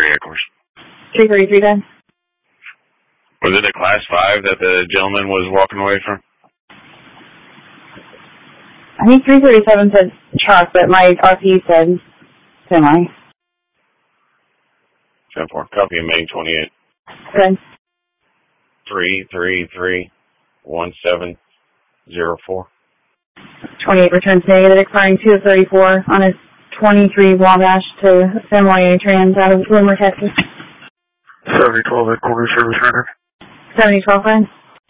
course. 333 then. Was it a Class 5 that the gentleman was walking away from? I think 337 said truck, but my RP said semi. 10-4. Copy of Main 28. Good. 333-1704. 28 returns negative, expiring 2 of 34 on a 23 Wabash to Fenway Trans out of Bloomer, Texas. 7012 headquarters service rendered. 7012 then.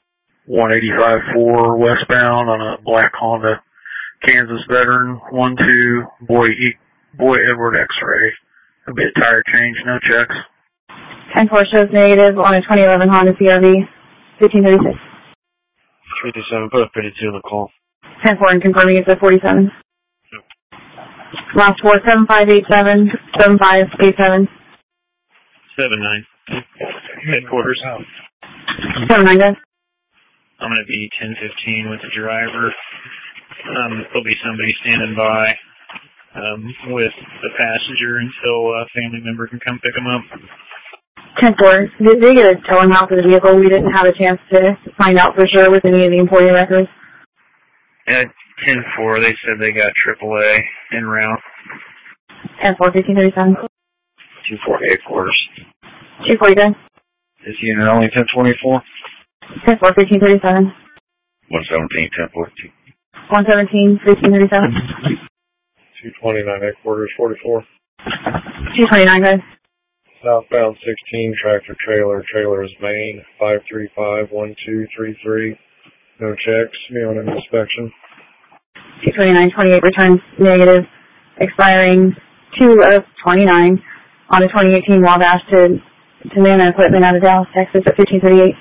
185-4 westbound on a black Honda. Kansas veteran, 1-2, boy Edward X-ray. A bit tire change, no checks. 10-4 shows negative on a 2011 Honda CRV, 1536. 337, put a 52 on the call. 10-4 and confirming it's a 47. Last 4, 7587, 7587. 79. Headquarters. 79 guys. I'm going to be 1015 with the driver. There'll be somebody standing by with the passenger until a family member can come pick them up. 10-4. Did they get a towing out for the vehicle? We didn't have a chance to find out for sure with any of the employee records. At 10-4, they said they got AAA en route. 10-4, 1537. 248 quarters. 240 guys. This unit only 1024. 10-4, 1537. 117, 1042. 117, 1537. 229 headquarters, 44. 229 guys. Southbound 16, tractor trailer is main, 535-1233. No checks, be on an inspection. 229, 28 returns negative, expiring 2 of 29 on a 2018 Wabash to Nana equipment out of Dallas, Texas at 1538.